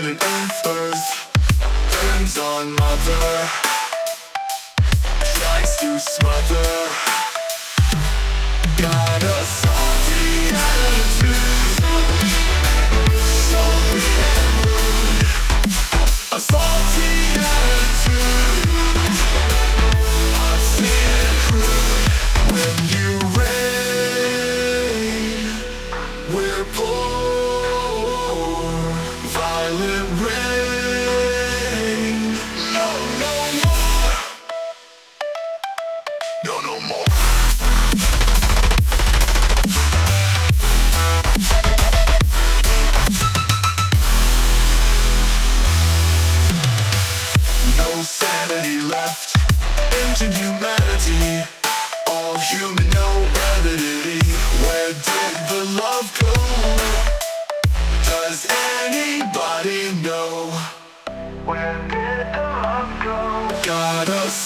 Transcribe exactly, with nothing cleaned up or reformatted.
planet Earth burns on mother, tries to smother. Got a salty attitude, so rude. A salty attitude, I've seen it crude. When you rain, we're poor. Violent rain. No, no more. No, no more. No sanity left, ancient humanity, all human, no validity. Where did the love go? Does anybody know? Where did the love go? Got us